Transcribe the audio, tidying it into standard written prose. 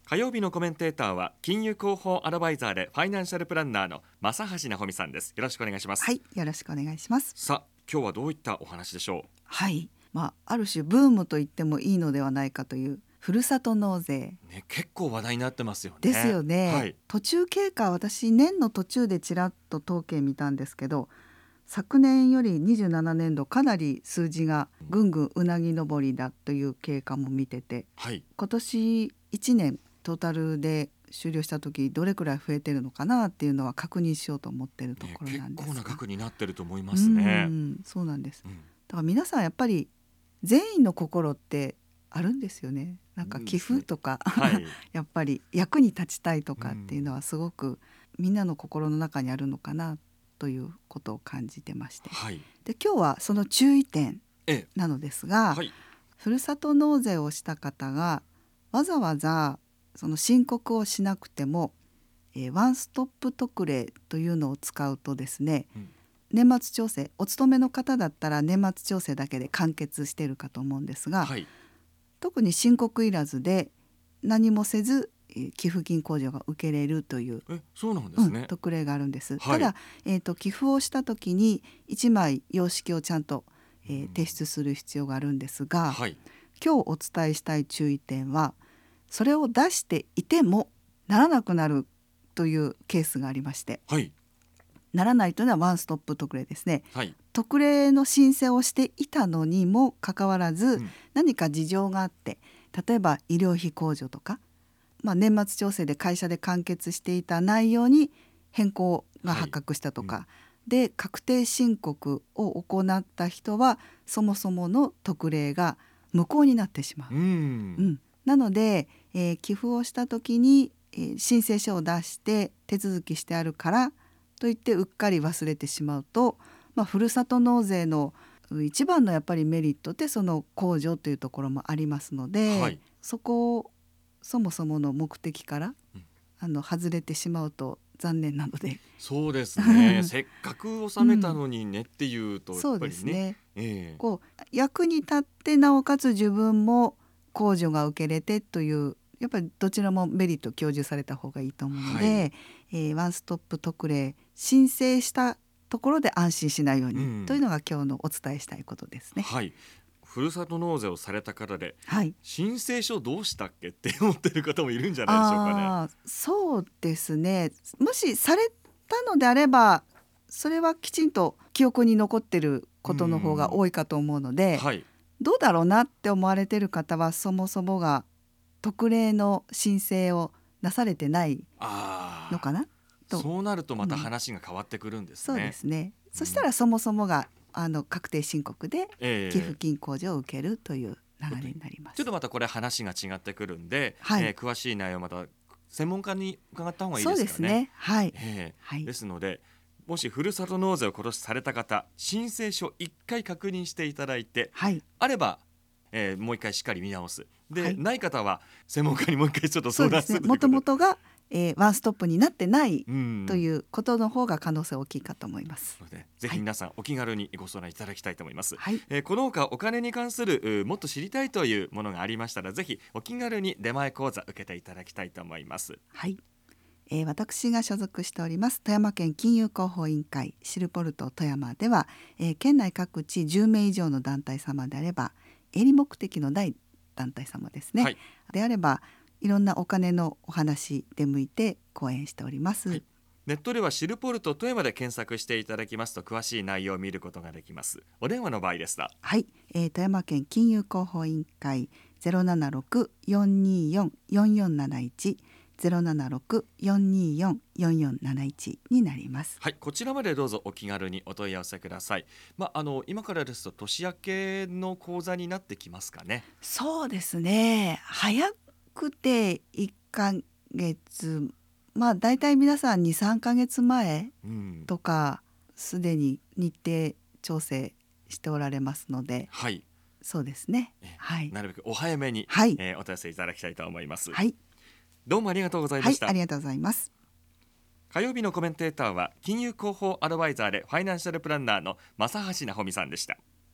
火曜日のコメンテーターは金融広報アドバイザーでファイナンシャルプランナーの正橋直美さんです。よろしくお願いします。 はい、よろしくお願いします。 さあ、今日はどういったお話でしょう。 はい、ある種ブームと言ってもいいのではないかというふるさと納税、 結構話題になってますよね。 ですよね、 はい、 途中経過、私年の途中でちらっと統計見たんですけど、昨年より27年度かなり数字がぐんぐんうなぎ登りだという経過も見てて、 はい、 今年1年トータルで終了した時どれくらい増えてるのかなっていうのは確認しようと思ってるところなんですが、 結構な額になってると思いますね。 そうなんです。だから皆さんやっぱり善意の心ってあるんですよね。なんか寄付とか、 はい、 やっぱり役に立ちたいとかっていうのはすごくみんなの心の中にあるのかなということを感じてまして、 はい、 で今日はその注意点なのですが、 はい、 ふるさと納税をした方がわざわざその申告をしなくても、ワンストップ特例というのを使うとですね、年末調整、お勤めの方だったら年末調整だけで完結しているかと思うんですが、 はい、 特に申告いらずで何もせず寄付金控除が受けれるという、 そうなんですね、 特例があるんです、 はい、 ただ、寄付をした時に1枚様式をちゃんと、提出する必要があるんですが、 はい、 今日お伝えしたい注意点は、それを出していてもならなくなるというケースがありまして、 はい、 ならないというのはワンストップ特例ですね、 はい、 特例の申請をしていたのにもかかわらず、何か事情があって、例えば医療費控除とか、年末調整で会社で完結していた内容に変更が発覚したとか、で確定申告を行った人はそもそもの特例が無効になってしまう。なので、寄付をした時に、申請書を出して手続きしてあるからといってうっかり忘れてしまうと、ふるさと納税の一番のやっぱりメリットってその控除というところもありますので、そこをそもそもの目的から、外れてしまうと残念なので。 そうですねせっかく納めたのにねっていうとやっぱりね、 そうですね、こう役に立ってなおかつ自分も控除が受けれてという、やっぱりどちらもメリットを享受された方がいいと思うので、ワンストップ特例申請したところで安心しないように、というのが今日のお伝えしたいことですね。 はい、ふるさと納税をされた方で、 はい、 申請書どうしたっけって思ってる方もいるんじゃないでしょうかね。 そうですね、もしされたのであればそれはきちんと記憶に残ってることの方が多いかと思うので、どうだろうなって思われてる方はそもそもが特例の申請をなされてないのかなと。 そうなるとまた話が変わってくるんですね。 そうですね、そしたらそもそもが確定申告で寄付金控除を受けるという流れになります。 ちょっとまたこれ話が違ってくるんで、詳しい内容また専門家に伺った方がいいですかね。 そうですね、はい、 ですのでもしふるさと納税を今年された方、申請書1回確認していただいて、あれば、もう1回しっかり見直すで、ない方は専門家にもう1回ちょっと相談するということで、 もともとがワンストップになってないということの方が可能性大きいかと思います。 ぜひ皆さんお気軽にご相談いただきたいと思います。この他お金に関するもっと知りたいというものがありましたら、ぜひお気軽に出前講座受けていただきたいと思います。 私が所属しております富山県金融広報委員会シルポルト富山では、県内各地10名以上の団体様であれば、営利目的のない団体様ですね、であればいろんなお金のお話出向いて講演しております。 ネットではシルポルト富山で検索していただきますと詳しい内容を見ることができます。お電話の場合ですが、 富山県金融広報委員会 076-424-4471 076-424-4471 になります。 こちらまでどうぞお気軽にお問い合わせください。今からですと年明けの講座になってきますかね。 そうですね、早くて1ヶ月、だいたい皆さん 2,3 ヶ月前とかすでに日程調整しておられますので、そうですね、 なるべくお早めに、お問い合わせいただきたいと思います。どうもありがとうございました。 ありがとうございます。 火曜日のコメンテーターは金融広報アドバイザーでファイナンシャルプランナーの正橋直美さんでした。